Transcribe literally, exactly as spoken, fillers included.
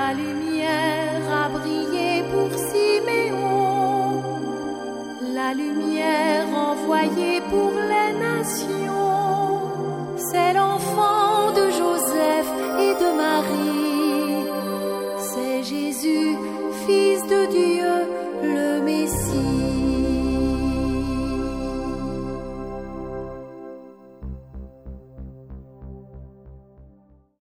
La lumière a brillé pour Siméon, la lumière envoyée pour les nations. C'est l'enfant